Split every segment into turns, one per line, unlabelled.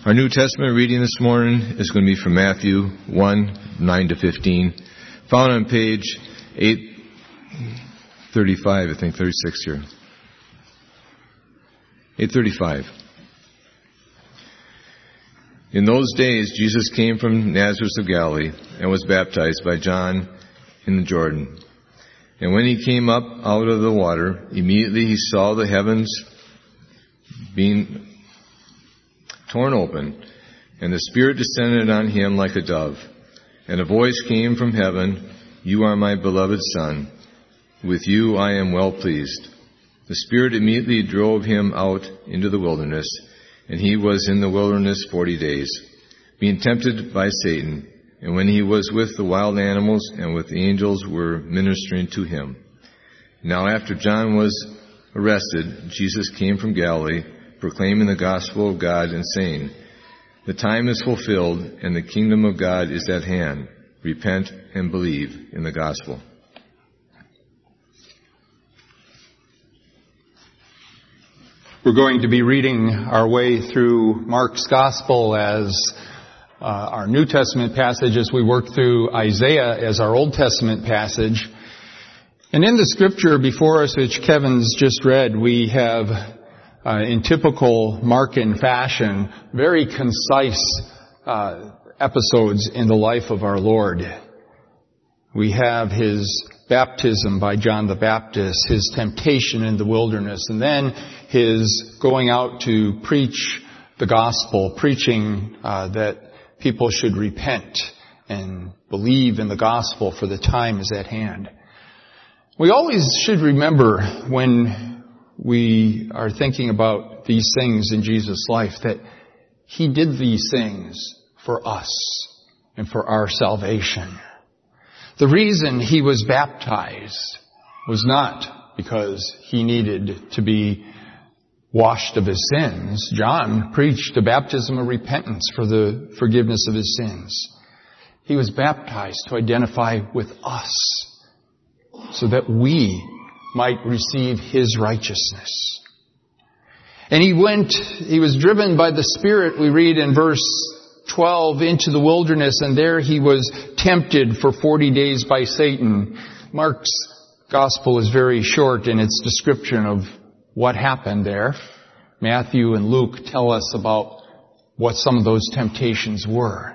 Our New Testament reading this morning is going to be from Matthew 1:9-15, found on page 835, I think, 36 here. 835. In those days, Jesus came from Nazareth of Galilee and was baptized by John in the Jordan. And when he came up out of the water, immediately he saw the heavens being torn open, and the Spirit descended on him like a dove. And a voice came from heaven, "You are my beloved Son. With you I am well pleased." The Spirit immediately drove him out into the wilderness, and he was in the wilderness 40 days, being tempted by Satan. And when he was with the wild animals and with the angels were ministering to him. Now after John was arrested, Jesus came from Galilee, proclaiming the gospel of God and saying, "The time is fulfilled and the kingdom of God is at hand. Repent and believe in the gospel."
We're going to be reading our way through Mark's Gospel as our New Testament passage as we work through Isaiah as our Old Testament passage. And in the scripture before us, which Kevin's just read, we have, in typical Markan fashion, very concise episodes in the life of our Lord. We have his baptism by John the Baptist, his temptation in the wilderness, and then his going out to preach the gospel, preaching that people should repent and believe in the gospel, for the time is at hand. We always should remember when we are thinking about these things in Jesus' life that he did these things for us and for our salvation. The reason he was baptized was not because he needed to be washed of his sins. John preached a baptism of repentance for the forgiveness of his sins. He was baptized to identify with us so that we might receive his righteousness. And he was driven by the Spirit, we read in verse 12, into the wilderness, and there he was tempted for 40 days by Satan. Mark's gospel is very short in its description of what happened there. Matthew and Luke tell us about what some of those temptations were.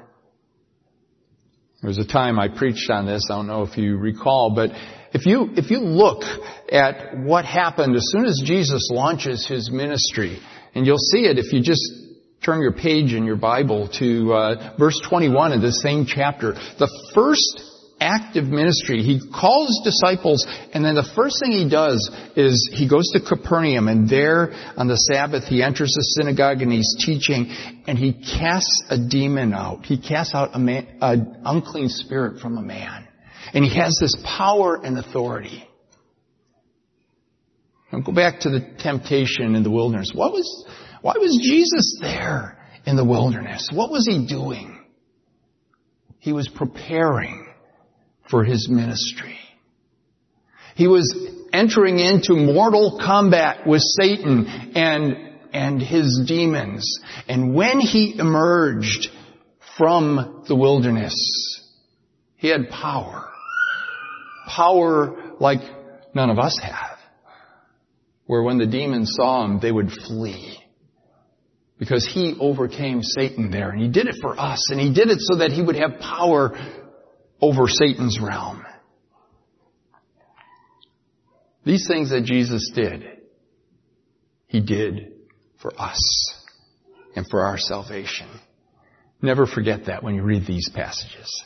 There was a time I preached on this, I don't know if you recall, but if you look at what happened as soon as Jesus launches his ministry, and you'll see it if you just turn your page in your Bible to verse 21 of this same chapter. The first active ministry, he calls disciples, and then the first thing he does is he goes to Capernaum, and there on the Sabbath he enters the synagogue and he's teaching, and he casts a demon out. He casts out an unclean spirit from a man. And he has this power and authority. Now go back to the temptation in the wilderness. Why was Jesus there in the wilderness? What was he doing? He was preparing for his ministry. He was entering into mortal combat with Satan and his demons. And when he emerged from the wilderness, he had power. Power like none of us have. Where when the demons saw him, they would flee. Because he overcame Satan there. And he did it for us. And he did it so that he would have power over Satan's realm. These things that Jesus did, he did for us and for our salvation. Never forget that when you read these passages.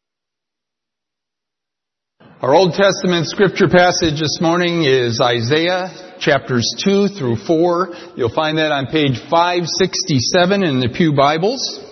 Our Old Testament scripture passage this morning is Isaiah chapters 2-4. You'll find that on page 567 in the Pew Bibles.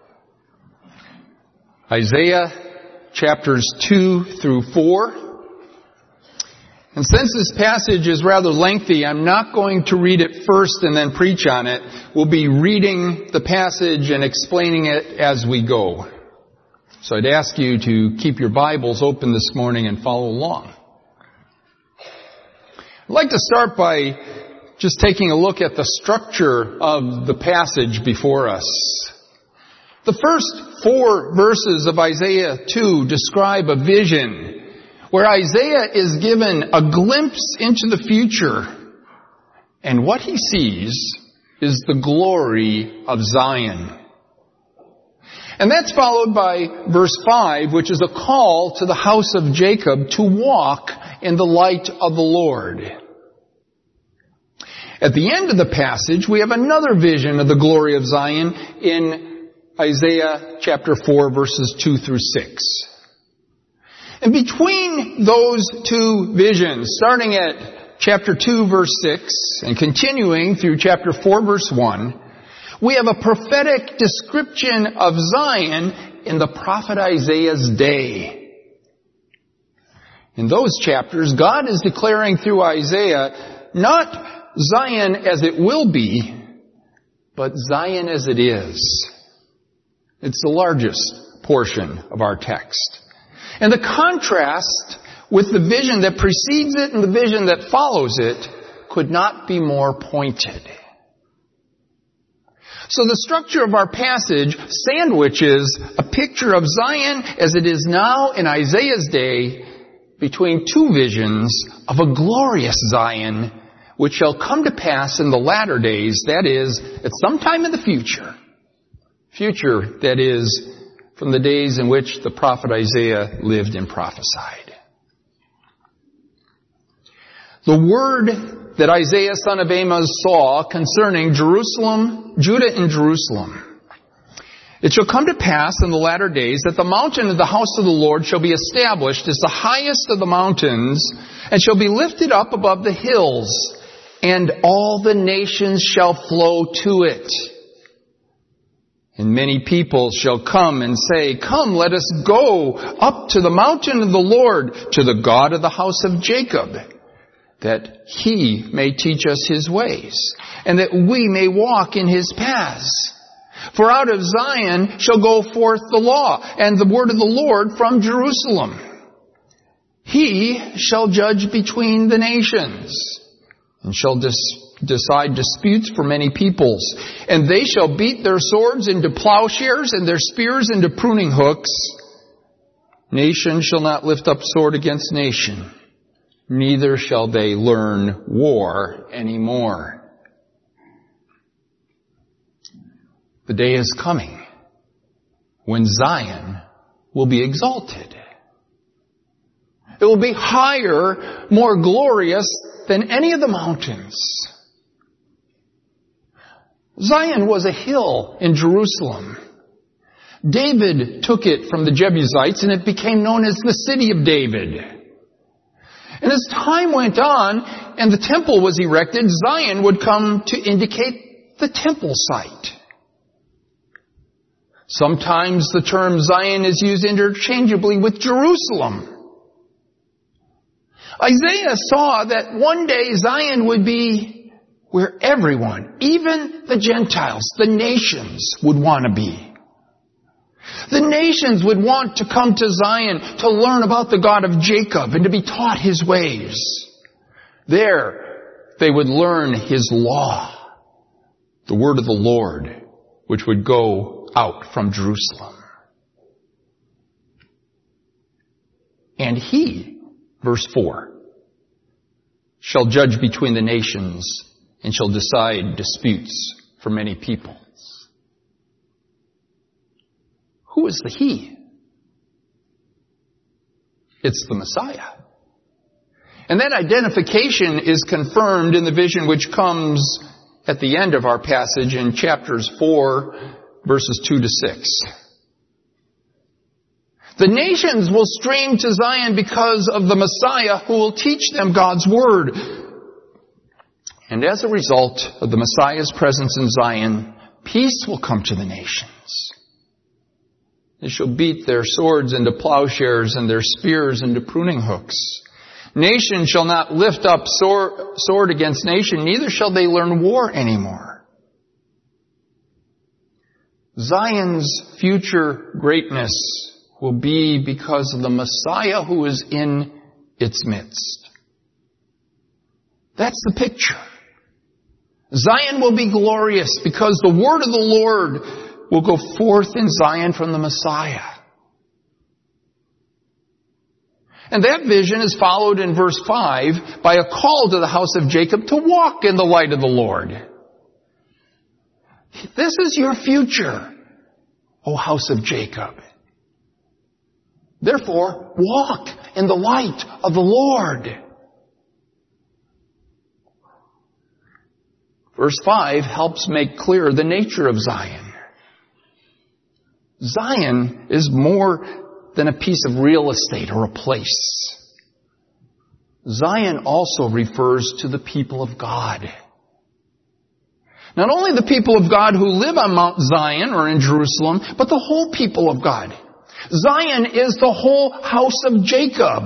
Isaiah chapters 2-4. And since this passage is rather lengthy, I'm not going to read it first and then preach on it. We'll be reading the passage and explaining it as we go. So I'd ask you to keep your Bibles open this morning and follow along. I'd like to start by just taking a look at the structure of the passage before us. The first 4 verses of Isaiah 2 describe a vision where Isaiah is given a glimpse into the future, and what he sees is the glory of Zion. And that's followed by verse 5, which is a call to the house of Jacob to walk in the light of the Lord. At the end of the passage, we have another vision of the glory of Zion in Isaiah chapter 4, verses 2 through 6. And between those 2 visions, starting at chapter 2, verse 6, and continuing through chapter 4, verse 1, we have a prophetic description of Zion in the prophet Isaiah's day. In those chapters, God is declaring through Isaiah not Zion as it will be, but Zion as it is. It's the largest portion of our text. And the contrast with the vision that precedes it and the vision that follows it could not be more pointed. So the structure of our passage sandwiches a picture of Zion as it is now in Isaiah's day between 2 visions of a glorious Zion which shall come to pass in the latter days, that is, at some time in the future. Future, that is, from the days in which the prophet Isaiah lived and prophesied. The word that Isaiah son of Amos saw concerning Jerusalem, Judah and Jerusalem. It shall come to pass in the latter days that the mountain of the house of the Lord shall be established as the highest of the mountains, and shall be lifted up above the hills, and all the nations shall flow to it. And many people shall come and say, Come, let us go up to the mountain of the Lord, to the God of the house of Jacob, that He may teach us His ways, and that we may walk in His paths. For out of Zion shall go forth the law, and the word of the Lord from Jerusalem. He shall judge between the nations, and shall decide disputes for many peoples. And they shall beat their swords into plowshares, and their spears into pruning hooks. Nation shall not lift up sword against nation, neither shall they learn war anymore. The day is coming when Zion will be exalted. It will be higher, more glorious than any of the mountains. Zion was a hill in Jerusalem. David took it from the Jebusites, and it became known as the city of David. And as time went on and the temple was erected, Zion would come to indicate the temple site. Sometimes the term Zion is used interchangeably with Jerusalem. Isaiah saw that one day Zion would be where everyone, even the Gentiles, the nations, would want to be. The nations would want to come to Zion to learn about the God of Jacob and to be taught His ways. There, they would learn His law, the word of the Lord, which would go out from Jerusalem. And He, verse 4, shall judge between the nations and shall decide disputes for many peoples. Who is the He? It's the Messiah. And that identification is confirmed in the vision which comes at the end of our passage in chapters 4, verses 2 to 6. The nations will stream to Zion because of the Messiah who will teach them God's Word. And as a result of the Messiah's presence in Zion, peace will come to the nations. They shall beat their swords into plowshares and their spears into pruning hooks. Nation shall not lift up sword against nation, neither shall they learn war anymore. Zion's future greatness will be because of the Messiah who is in its midst. That's the picture. Zion will be glorious because the word of the Lord will go forth in Zion from the Messiah. And that vision is followed in verse 5 by a call to the house of Jacob to walk in the light of the Lord. This is your future, O house of Jacob. Therefore, walk in the light of the Lord. Verse 5 helps make clear the nature of Zion. Zion is more than a piece of real estate or a place. Zion also refers to the people of God. Not only the people of God who live on Mount Zion or in Jerusalem, but the whole people of God. Zion is the whole house of Jacob.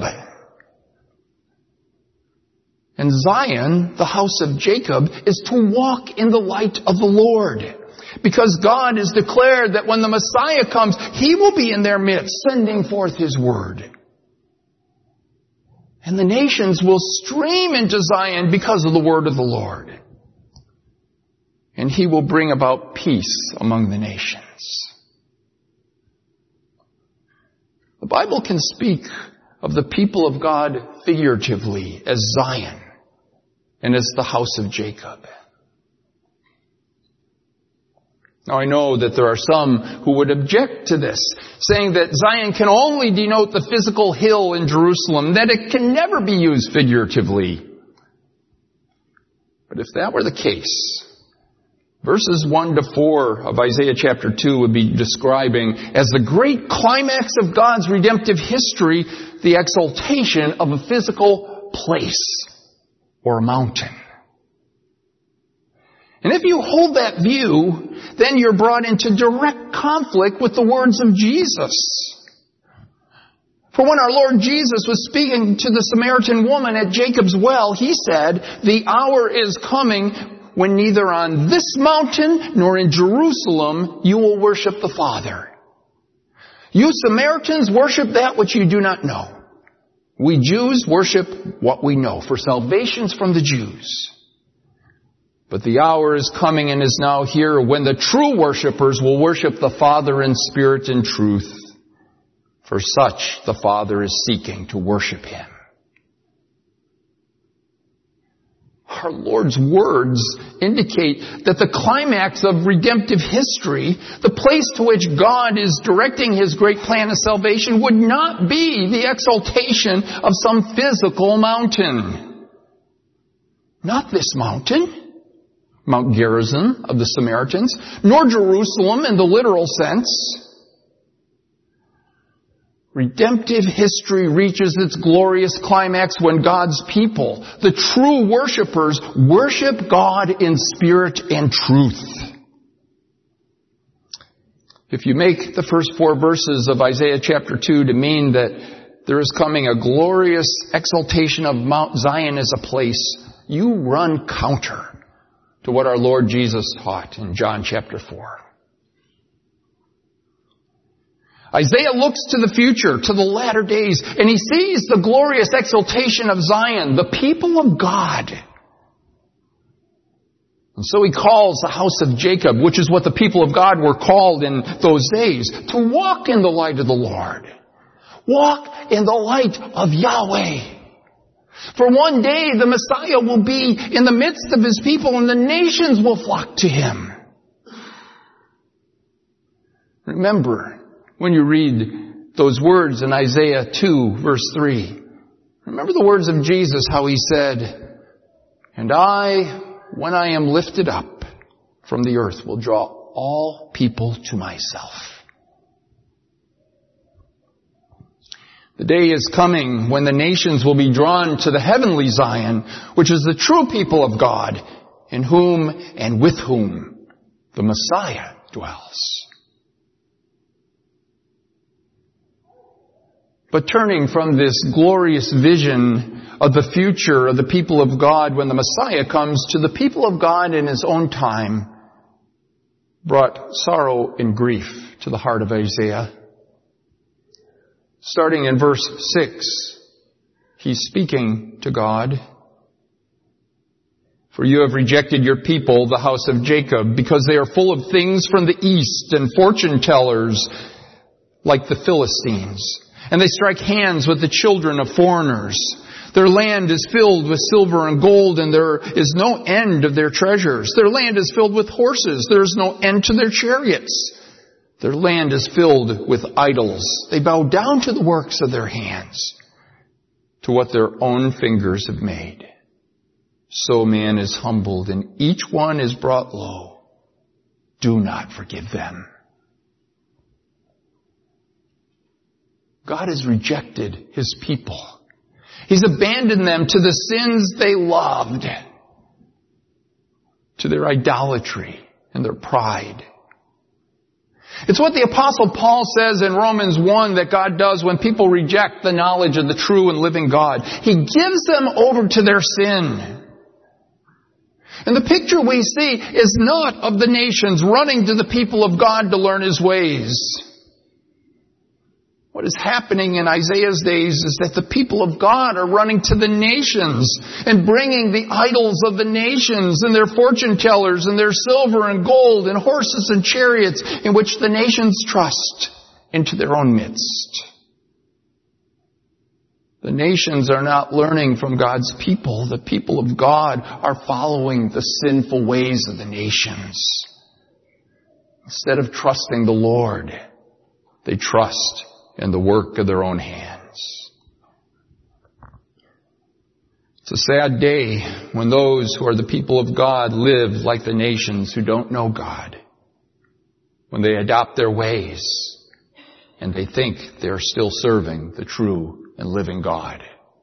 And Zion, the house of Jacob, is to walk in the light of the Lord. Because God has declared that when the Messiah comes, He will be in their midst, sending forth His word. And the nations will stream into Zion because of the word of the Lord. And He will bring about peace among the nations. The Bible can speak of the people of God figuratively as Zion and as the house of Jacob. Now I know that there are some who would object to this, saying that Zion can only denote the physical hill in Jerusalem, that it can never be used figuratively. But if that were the case, verses 1 to 4 of Isaiah chapter 2 would be describing as the great climax of God's redemptive history, the exaltation of a physical place or a mountain. And if you hold that view, then you're brought into direct conflict with the words of Jesus. For when our Lord Jesus was speaking to the Samaritan woman at Jacob's well, He said, "The hour is coming when neither on this mountain nor in Jerusalem you will worship the Father. You Samaritans worship that which you do not know. We Jews worship what we know, for salvation's from the Jews. But the hour is coming and is now here when the true worshipers will worship the Father in spirit and truth. For such the Father is seeking to worship Him." Our Lord's words indicate that the climax of redemptive history, the place to which God is directing His great plan of salvation, would not be the exaltation of some physical mountain. Not this mountain, Mount Gerizim of the Samaritans, nor Jerusalem in the literal sense. Redemptive history reaches its glorious climax when God's people, the true worshipers, worship God in spirit and truth. If you make the first 4 verses of Isaiah chapter 2 to mean that there is coming a glorious exaltation of Mount Zion as a place, you run counter to what our Lord Jesus taught in John chapter 4. Isaiah looks to the future, to the latter days, and he sees the glorious exaltation of Zion, the people of God. And so he calls the house of Jacob, which is what the people of God were called in those days, to walk in the light of the Lord. Walk in the light of Yahweh. For one day the Messiah will be in the midst of His people and the nations will flock to Him. Remember, when you read those words in Isaiah 2 verse 3, remember the words of Jesus, how He said, "And I, when I am lifted up from the earth, will draw all people to myself." The day is coming when the nations will be drawn to the heavenly Zion, which is the true people of God, in whom and with whom the Messiah dwells. But turning from this glorious vision of the future of the people of God when the Messiah comes to the people of God in His own time, brought sorrow and grief to the heart of Isaiah. Starting in verse 6, he's speaking to God. For you have rejected your people, the house of Jacob, because they are full of things from the east and fortune tellers like the Philistines. And they strike hands with the children of foreigners. Their land is filled with silver and gold, and there is no end of their treasures. Their land is filled with horses. There is no end to their chariots. Their land is filled with idols. They bow down to the works of their hands, to what their own fingers have made. So man is humbled, and each one is brought low. Do not forgive them. God has rejected His people. He's abandoned them to the sins they loved, to their idolatry and their pride. It's what the Apostle Paul says in Romans 1 that God does when people reject the knowledge of the true and living God. He gives them over to their sin. And the picture we see is not of the nations running to the people of God to learn His ways. What is happening in Isaiah's days is that the people of God are running to the nations and bringing the idols of the nations and their fortune tellers and their silver and gold and horses and chariots in which the nations trust into their own midst. The nations are not learning from God's people. The people of God are following the sinful ways of the nations. Instead of trusting the Lord, they trust in the work of their own hands. It's a sad day when those who are the people of God live like the nations who don't know God, when they adopt their ways and they think they're still serving the true and living God.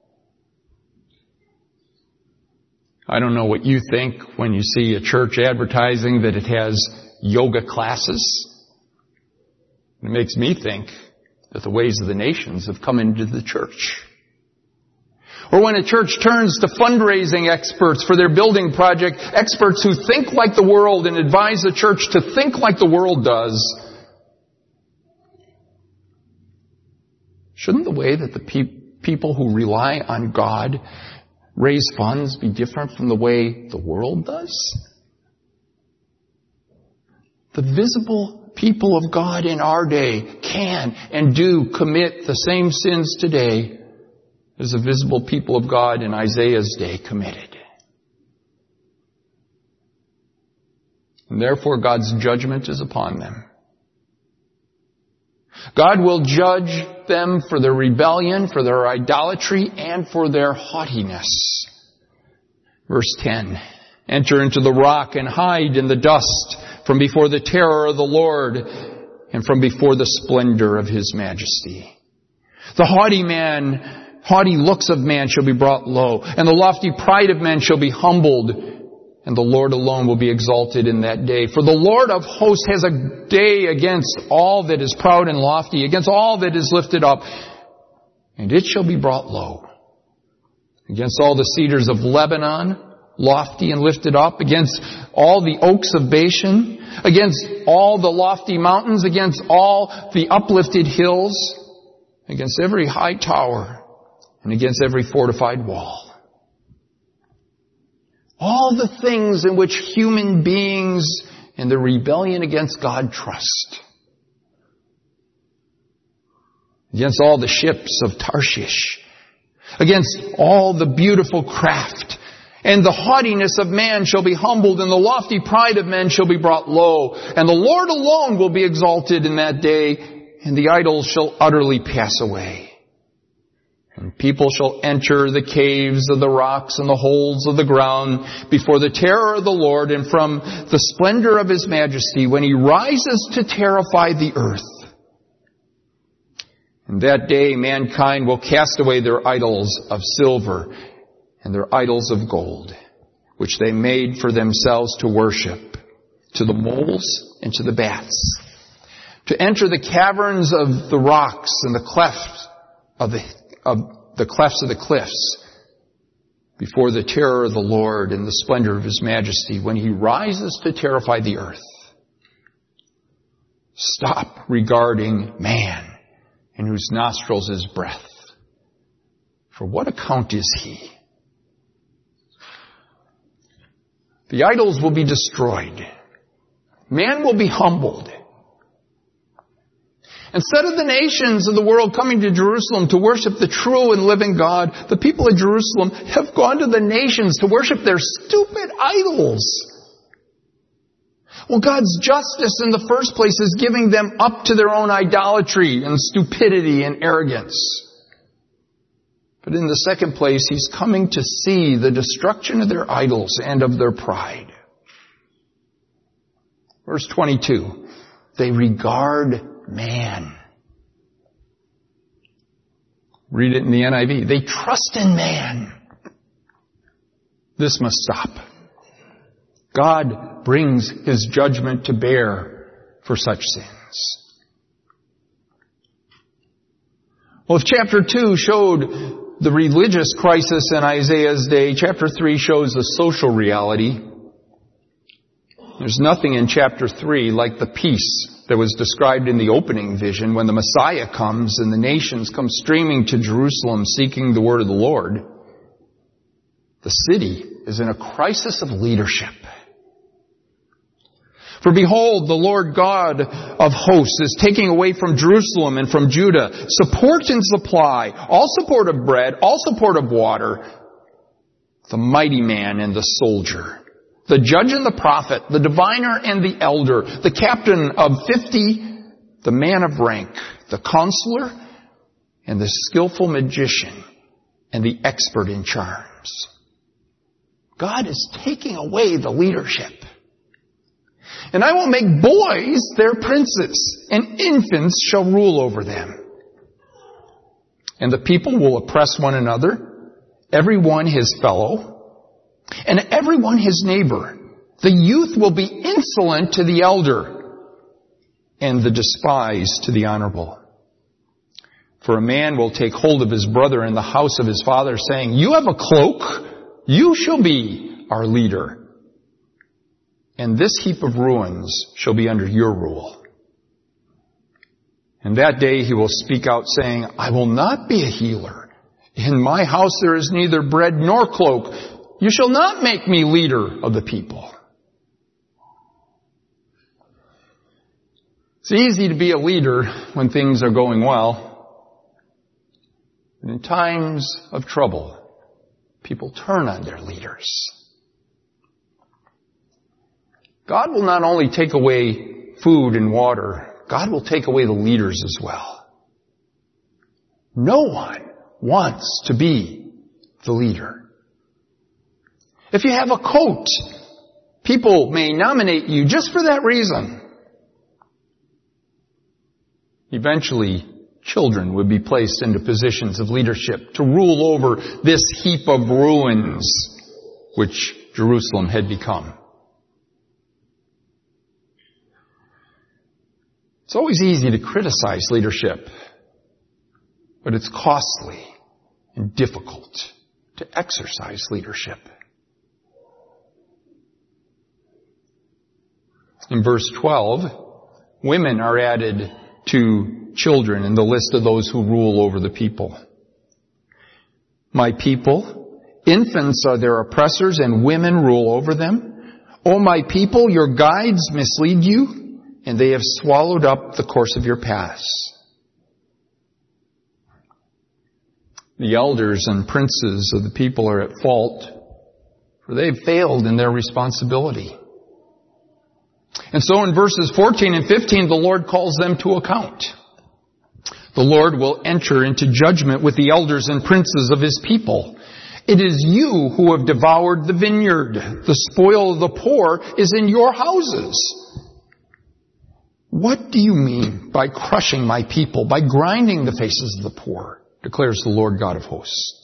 I don't know what you think when you see a church advertising that it has yoga classes. It makes me think that the ways of the nations have come into the church. Or when a church turns to fundraising experts for their building project, experts who think like the world and advise the church to think like the world does, shouldn't the way that the people who rely on God raise funds be different from the way the world does? The visible people of God in our day can and do commit the same sins today as the visible people of God in Isaiah's day committed. And therefore God's judgment is upon them. God will judge them for their rebellion, for their idolatry, and for their haughtiness. Verse 10, enter into the rock and hide in the dust from before the terror of the Lord and from before the splendor of His majesty. The haughty looks of man shall be brought low, and the lofty pride of men shall be humbled, and the Lord alone will be exalted in that day. For the Lord of hosts has a day against all that is proud and lofty, against all that is lifted up, and it shall be brought low. Against all the cedars of Lebanon, lofty and lifted up, against all the oaks of Bashan, against all the lofty mountains, against all the uplifted hills, against every high tower, and against every fortified wall. All the things in which human beings in their rebellion against God trust. Against all the ships of Tarshish. Against all the beautiful craft. And the haughtiness of man shall be humbled, and the lofty pride of men shall be brought low. And the Lord alone will be exalted in that day, and the idols shall utterly pass away. And people shall enter the caves of the rocks and the holes of the ground before the terror of the Lord and from the splendor of His majesty when He rises to terrify the earth. In that day mankind will cast away their idols of silver and their idols of gold, which they made for themselves to worship, to the moles and to the bats, to enter the caverns of the rocks and the clefts of the cliffs, before the terror of the Lord and the splendor of His majesty, when He rises to terrify the earth. Stop regarding man, in whose nostrils is breath. For what account is he? The idols will be destroyed. Man will be humbled. Instead of the nations of the world coming to Jerusalem to worship the true and living God, the people of Jerusalem have gone to the nations to worship their stupid idols. Well, God's justice in the first place is giving them up to their own idolatry and stupidity and arrogance. But in the second place, He's coming to see the destruction of their idols and of their pride. Verse 22, they regard man. Read it in the NIV. They trust in man. This must stop. God brings His judgment to bear for such sins. Well, if chapter 2 showed the religious crisis in Isaiah's day, chapter 3 shows the social reality. There's nothing in chapter 3 like the peace that was described in the opening vision when the Messiah comes and the nations come streaming to Jerusalem seeking the word of the Lord. The city is in a crisis of leadership. For behold, the Lord God of hosts is taking away from Jerusalem and from Judah support and supply, all support of bread, all support of water, the mighty man and the soldier, the judge and the prophet, the diviner and the elder, the captain of 50, the man of rank, the counselor, and the skillful magician, and the expert in charms. God is taking away the leadership. And I will make boys their princes, and infants shall rule over them. And the people will oppress one another, every one his fellow, and every one his neighbor. The youth will be insolent to the elder, and the despised to the honorable. For a man will take hold of his brother in the house of his father, saying, "You have a cloak, you shall be our leader. And this heap of ruins shall be under your rule." And that day he will speak out, saying, "I will not be a healer. In my house there is neither bread nor cloak. You shall not make me leader of the people." It's easy to be a leader when things are going well. And in times of trouble, people turn on their leaders. God will not only take away food and water, God will take away the leaders as well. No one wants to be the leader. If you have a coat, people may nominate you just for that reason. Eventually, children would be placed into positions of leadership to rule over this heap of ruins which Jerusalem had become. It's always easy to criticize leadership, but it's costly and difficult to exercise leadership. In verse 12, women are added to children in the list of those who rule over the people. My people, infants are their oppressors and women rule over them. O my people, your guides mislead you, and they have swallowed up the course of your paths. The elders and princes of the people are at fault, for they've failed in their responsibility. And so in verses 14 and 15, the Lord calls them to account. The Lord will enter into judgment with the elders and princes of His people. It is you who have devoured the vineyard. The spoil of the poor is in your houses. What do you mean by crushing my people, by grinding the faces of the poor, declares the Lord God of hosts.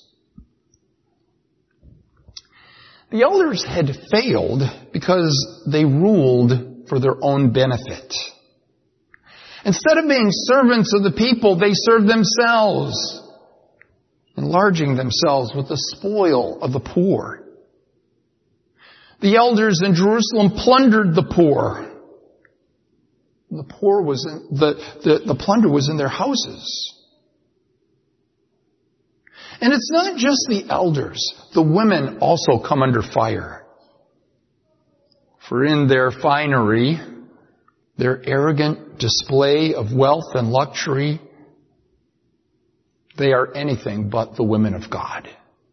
The elders had failed because they ruled for their own benefit. Instead of being servants of the people, they served themselves, enlarging themselves with the spoil of the poor. The elders in Jerusalem plundered the poor. The plunder was in their houses. And it's not just the elders. The women also come under fire. For in their finery, their arrogant display of wealth and luxury, they are anything but the women of God.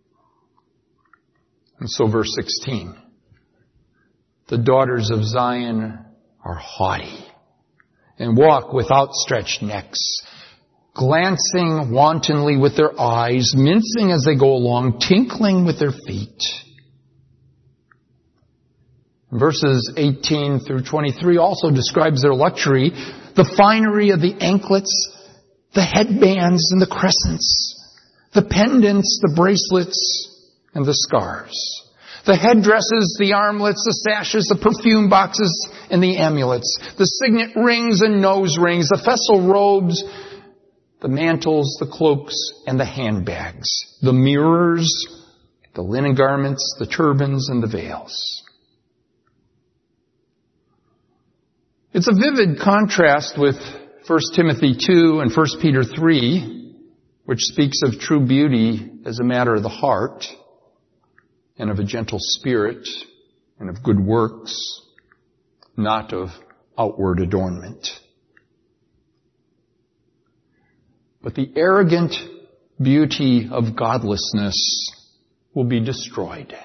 And so verse 16. The daughters of Zion are haughty and walk with outstretched necks, glancing wantonly with their eyes, mincing as they go along, tinkling with their feet. Verses 18 through 23 also describes their luxury, the finery of the anklets, the headbands and the crescents, the pendants, the bracelets, and the scarves, the headdresses, the armlets, the sashes, the perfume boxes, and the amulets, the signet rings and nose rings, the festal robes, the mantles, the cloaks, and the handbags, the mirrors, the linen garments, the turbans, and the veils. It's a vivid contrast with 1 Timothy 2 and 1 Peter 3, which speaks of true beauty as a matter of the heart and of a gentle spirit and of good works, not of outward adornment. But the arrogant beauty of godlessness will be destroyed.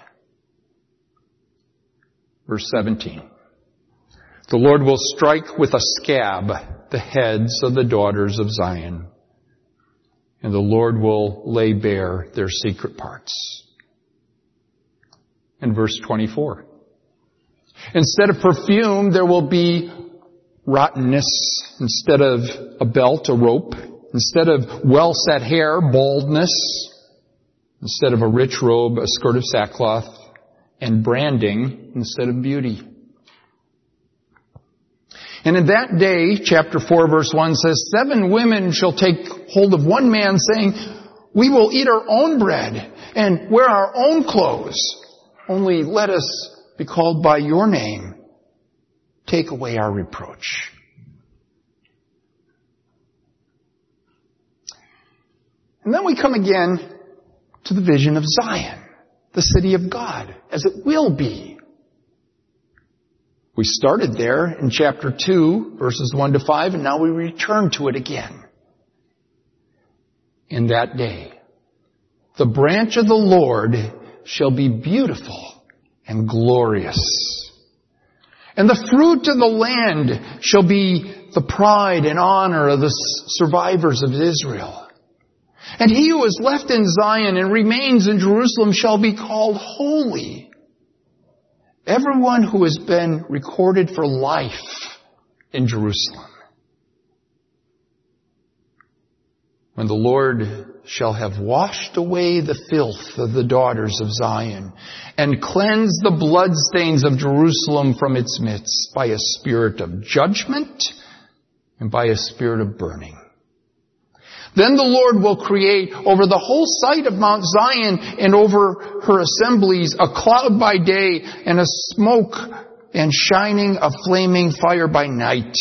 Verse 17. The Lord will strike with a scab the heads of the daughters of Zion, and the Lord will lay bare their secret parts. And verse 24. Instead of perfume, there will be rottenness. Instead of a belt, a rope. Instead of well-set hair, baldness. Instead of a rich robe, a skirt of sackcloth. And branding instead of beauty. And in that day, chapter 4, verse 1 says, 7 women shall take hold of one man, saying, we will eat our own bread and wear our own clothes. Only let us be called by your name. Take away our reproach. And then we come again to the vision of Zion, the city of God, as it will be. We started there in chapter 2, verses 1 to 5, and now we return to it again. In that day, the branch of the Lord shall be beautiful and glorious. And the fruit of the land shall be the pride and honor of the survivors of Israel. And he who is left in Zion and remains in Jerusalem shall be called holy. Everyone who has been recorded for life in Jerusalem. When the Lord shall have washed away the filth of the daughters of Zion and cleansed the bloodstains of Jerusalem from its midst by a spirit of judgment and by a spirit of burning. Then the Lord will create over the whole site of Mount Zion and over her assemblies a cloud by day and a smoke and shining a flaming fire by night.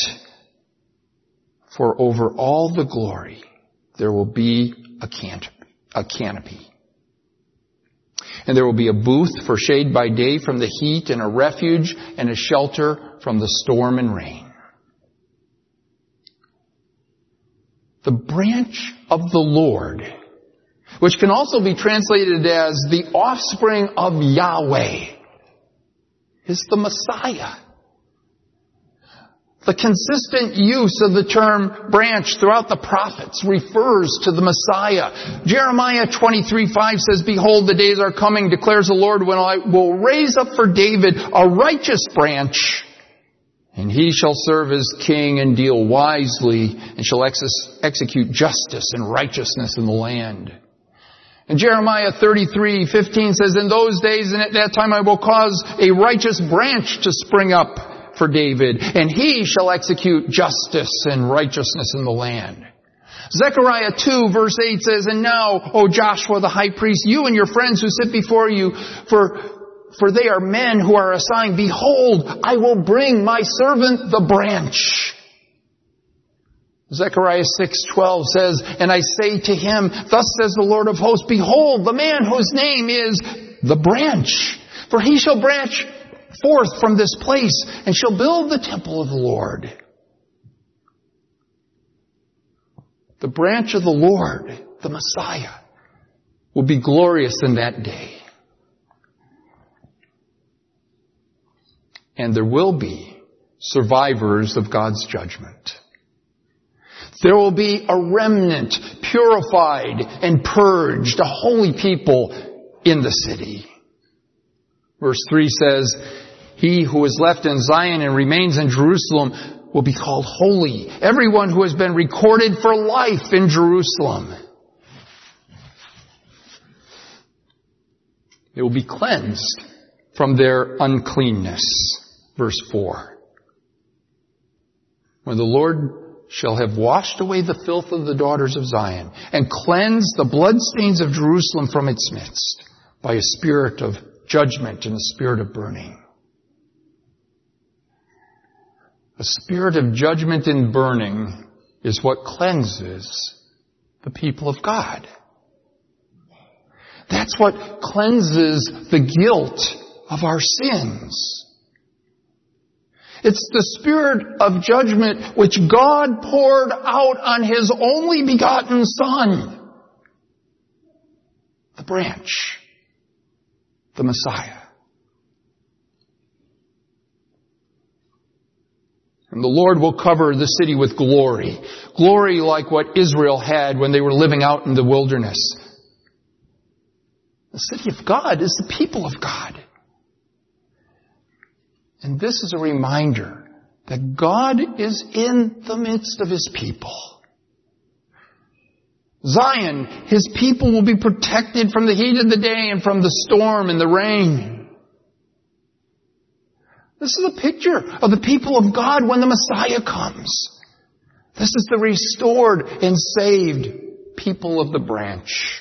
For over all the glory there will be a canopy. And there will be a booth for shade by day from the heat and a refuge and a shelter from the storm and rain. The branch of the Lord, which can also be translated as the offspring of Yahweh, is the Messiah. The consistent use of the term branch throughout the prophets refers to the Messiah. Jeremiah 23:5 says, behold, the days are coming, declares the Lord, when I will raise up for David a righteous branch, and he shall serve as king and deal wisely, and shall execute justice and righteousness in the land. And Jeremiah 33:15 says, in those days and at that time I will cause a righteous branch to spring up for David, and he shall execute justice and righteousness in the land. Zechariah 2 verse 8 says, and now, O Joshua the high priest, you and your friends who sit before you, for they are men who are assigned, behold, I will bring my servant the branch. Zechariah 6:12 says, and I say to him, thus says the Lord of hosts, behold, the man whose name is the branch. For he shall branch forth from this place and shall build the temple of the Lord. The branch of the Lord, the Messiah, will be glorious in that day. And there will be survivors of God's judgment. There will be a remnant, purified and purged, a holy people in the city. Verse 3 says, he who is left in Zion and remains in Jerusalem will be called holy. Everyone who has been recorded for life in Jerusalem. They will be cleansed from their uncleanness. Verse 4. When the Lord shall have washed away the filth of the daughters of Zion and cleansed the bloodstains of Jerusalem from its midst by a spirit of judgment and a spirit of burning. A spirit of judgment and burning is what cleanses the people of God. That's what cleanses the guilt of our sins. It's the spirit of judgment which God poured out on His only begotten Son, the branch, the Messiah. And the Lord will cover the city with glory. Glory like what Israel had when they were living out in the wilderness. The city of God is the people of God. And this is a reminder that God is in the midst of His people. Zion, His people will be protected from the heat of the day and from the storm and the rain. This is a picture of the people of God when the Messiah comes. This is the restored and saved people of the branch.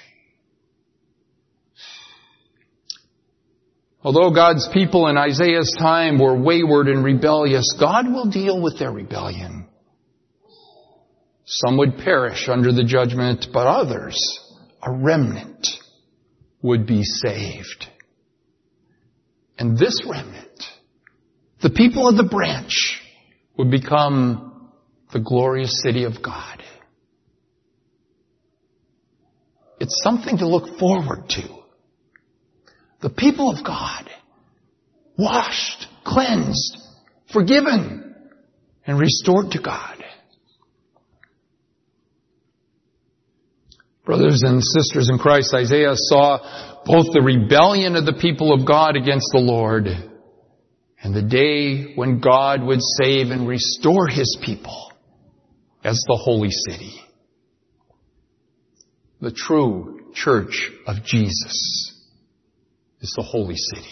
Although God's people in Isaiah's time were wayward and rebellious, God will deal with their rebellion. Some would perish under the judgment, but others, a remnant, would be saved. And this remnant, the people of the branch, would become the glorious city of God. It's something to look forward to. The people of God, washed, cleansed, forgiven, and restored to God. Brothers and sisters in Christ, Isaiah saw both the rebellion of the people of God against the Lord and the day when God would save and restore His people as the holy city. The true church of Jesus is the holy city.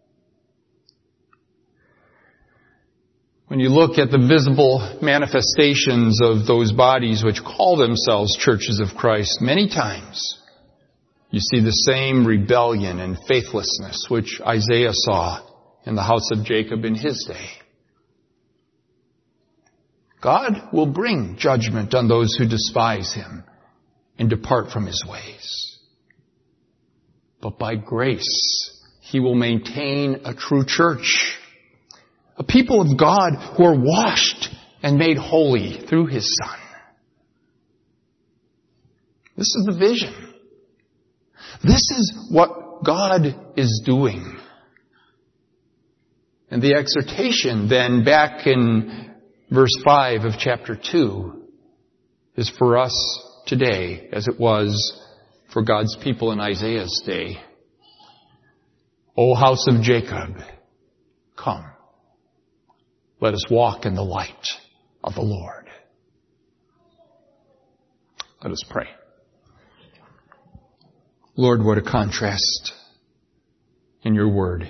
When you look at the visible manifestations of those bodies which call themselves churches of Christ, many times you see the same rebellion and faithlessness which Isaiah saw in the house of Jacob in his day. God will bring judgment on those who despise Him and depart from His ways. But by grace, He will maintain a true church. A people of God who are washed and made holy through His Son. This is the vision. This is what God is doing. And the exhortation then back in verse 5 of chapter 2 is for us today as it was for God's people in Isaiah's day. O house of Jacob, come. Let us walk in the light of the Lord. Let us pray. Lord, what a contrast in your word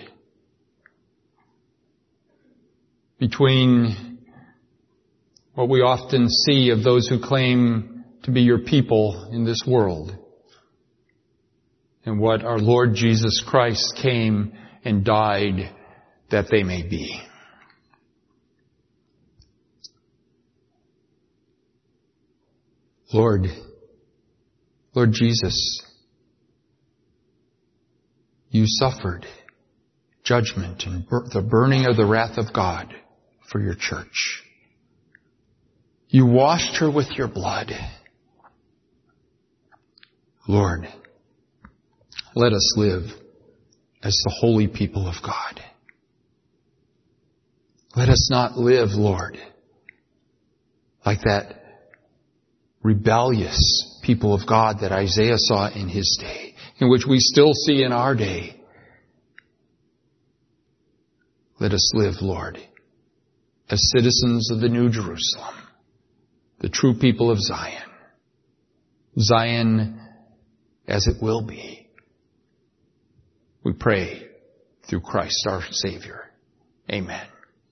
between what we often see of those who claim to be your people in this world and what our Lord Jesus Christ came and died that they may be. Lord Jesus, you suffered judgment and the burning of the wrath of God for your church. You washed her with your blood. Lord, let us live as the holy people of God. Let us not live, Lord, like that rebellious people of God that Isaiah saw in his day, in which we still see in our day. Let us live, Lord, as citizens of the New Jerusalem, the true people of Zion. Zion as it will be. We pray through Christ our Savior. Amen.